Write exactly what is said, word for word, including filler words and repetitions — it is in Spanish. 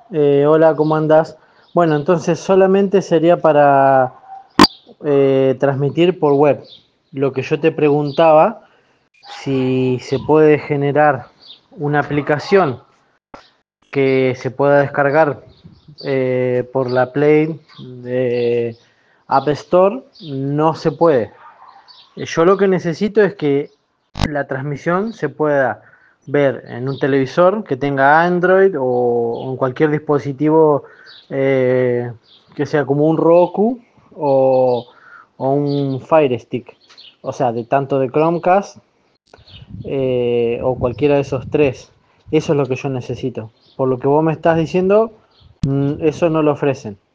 Eh, hola, ¿cómo andás? Bueno, entonces solamente sería para eh, transmitir por web. Lo que yo te preguntaba, si se puede generar una aplicación que se pueda descargar eh, por la Play de App Store, no se puede. Yo lo que necesito es que la transmisión se pueda ver en un televisor que tenga Android o en cualquier dispositivo eh, que sea como un Roku o, o un Fire Stick. O sea, de tanto de Chromecast eh, o cualquiera de esos tres. Eso es lo que yo necesito. Por lo que vos me estás diciendo, mm, eso no lo ofrecen.